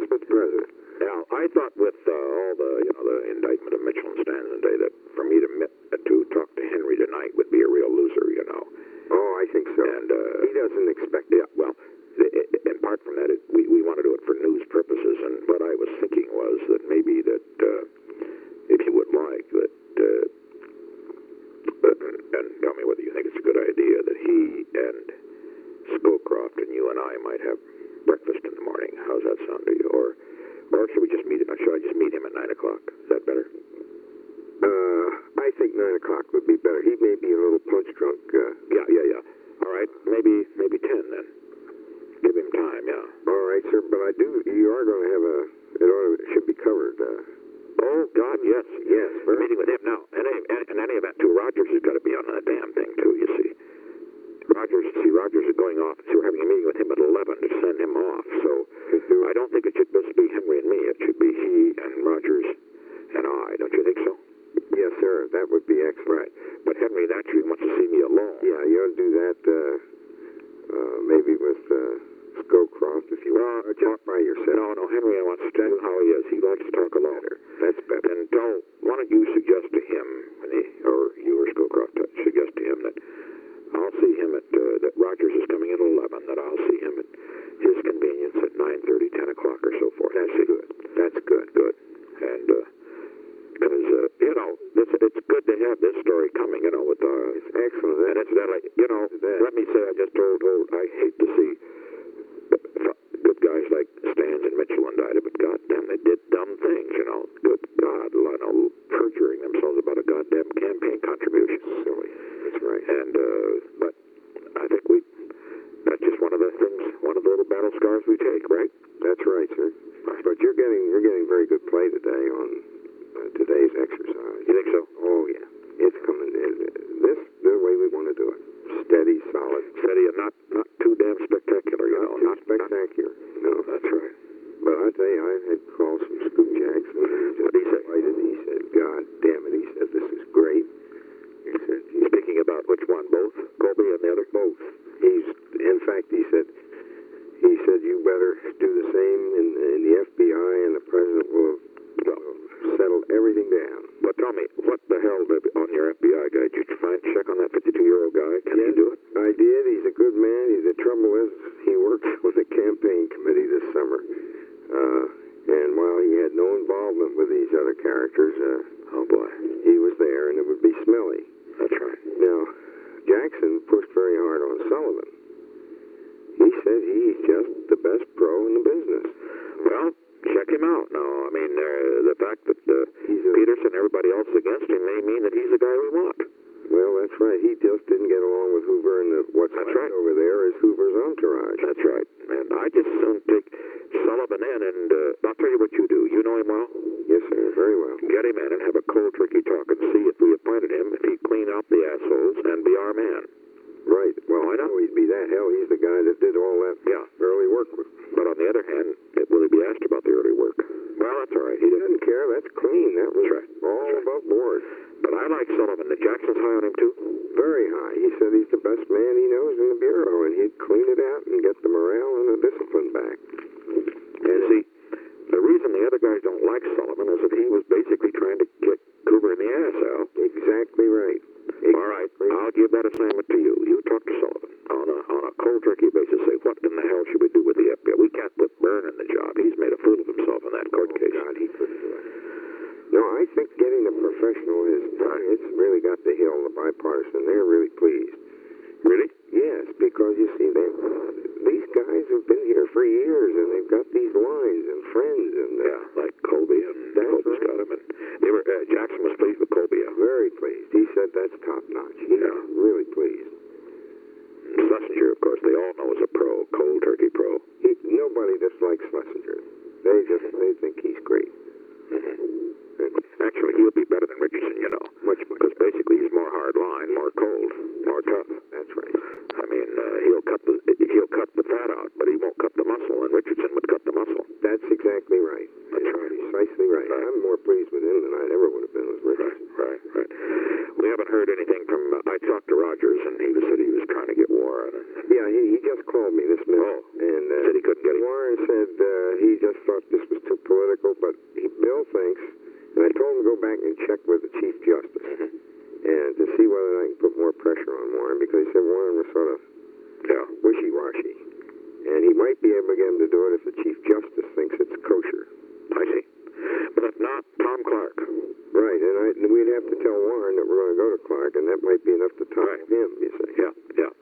Mr. President. Now, I thought with all the, the indictment of Mitchell and Stanton today that for me to talk to Henry tonight would be a real loser, Oh, I think so. And he doesn't expect it. Yeah, well, apart from that, we want to do it for news purposes, and what I was thinking was that maybe that if you would like, that and tell me whether you think it's a good idea that he and Scowcroft and you and I might have breakfast in the morning. How's that sound to you? Or should we just meet him? Should I just meet him at 9 o'clock? Is that better? I think 9 o'clock would be better. He may be a little punch drunk. Yeah. All right, maybe 10 then. Give him time, yeah. All right, sir. But you are going to have it should be covered. Oh, God, yes. We're meeting with him now. In any event, too, Rogers has got to be on that damn thing, too, you see. Rogers is going off, so we're having a meeting with him at 11 to send him off. So I don't think it should just be Henry and me. It should be he and Rogers and I. Don't you think so? Yes, sir. That would be excellent. Right. But Henry naturally wants to see me alone. Yeah, you ought to do that maybe with Scowcroft if you want. Just by yourself. No, Henry wants to tell you how he is. He likes to talk alone. That's better. And why don't you suggest to him, or you or Scowcroft suggest to him that I'll see him at, that Rogers is coming at 11, that I'll see him at his convenience at 9:30, 10 o'clock or so forth. That's good. That's good. And, because, it's good to have this story coming, with it's excellent. And incidentally, let me say I just told, I hate to see good guys like Stans and Mitchell indicted, but goddamn, they did dumb things, Good God, perjuring themselves about a goddamn campaign contribution. Silly. That's right. And, but I think that's just one of the things, one of the little battle scars we take, right? That's right, sir. Right. But you're getting very good play today on today's exercise. You think so? Oh, yeah. It's coming. This the way we want to do it. Steady, solid. Steady and not too damn spectacular, Not spectacular. No. That's right. But I tell you, I've had calls from Scoop Jackson. What did he say? He said, God damn it. He said, this is great. He said, speaking about which one? Both? Colby and the other? Both. In fact, he said, you better do the same in the FBI, and the president will settle everything down. But tell me, what the hell on your FBI guy? Did you check on that 52-year-old guy? Can he do it? I did. He's a good man. The trouble is, he worked with the campaign committee this summer. And while he had no involvement with these other characters, oh boy, he was there, and it would be smelly. That's right. Now, Jackson pushed very hard on Sullivan. He said he's just the best pro in the business. Well, check him out now. I mean, the fact that Peterson and everybody else against him may mean that he's the guy we want. Well, that's right. He just didn't get along with Hoover, and what's left over there is Hoover's entourage. That's right. And I just soon take Sullivan in, and I'll tell you what you do. You know him well? Yes, sir. Very well. Get him in and have a cold turkey talk and see if we appointed him, if he'd clean out the assholes and be our man. Right. Well, I know he'd be that. Hell, he's the guy that did all that early work with. But on the other hand, will he be asked about the early work? Well, that's all right. He doesn't care. That's clean. That was all above board. But I like Sullivan. Did Jackson's high on him, too? Very high. He said he's the best man he knows in the Bureau, and he'd clean it out and get the morale and the discipline back. And see, the reason the other guys don't like Sullivan is that he was basically trying to get Hoover in the ass, Al. Exactly right. All right, I'll give that assignment to you. You talk to Sullivan on a cold turkey basis. Say, what in the hell should we do with the FBI? We can't put Byrne in the job. He's made a fool of himself in that court case. God, he couldn't do it. No, I think getting a professional it's really got the hill, the bipartisan. They're really pleased. Really? Yes, because you see, these guys have been here for years, and they've got these lines and friends, and like Colby and Colby's got him, and they were. Jackson was pleased with Colby. Very pleased. He said that's top notch. Really pleased. Schlesinger, of course, they all know is a pro, cold turkey pro. Nobody dislikes Schlesinger. They think he's great. Actually, he'll be better than Richardson, Much. Because basically he's more hard line, more cold, more tough. That's right. I mean, he'll cut the fat out, but he won't cut the muscle, and Richardson would cut the muscle. That's exactly right. That's right. Precisely right. I'm more pleased with him than I ever would have been with Richardson. Right. We haven't heard anything from, I talked to Rogers, and he said he was trying to get Warren. Yeah, he just called me this minute. And said he couldn't get him. Warren said he just thought this check with the Chief Justice and to see whether I can put more pressure on Warren, because he said Warren was sort of wishy-washy. And he might be able to get him to do it if the Chief Justice thinks it's kosher. I see. But if not, Tom Clark. Right, and we'd have to tell Warren that we're going to go to Clark, and that might be enough to top him, you see. Yeah, yeah.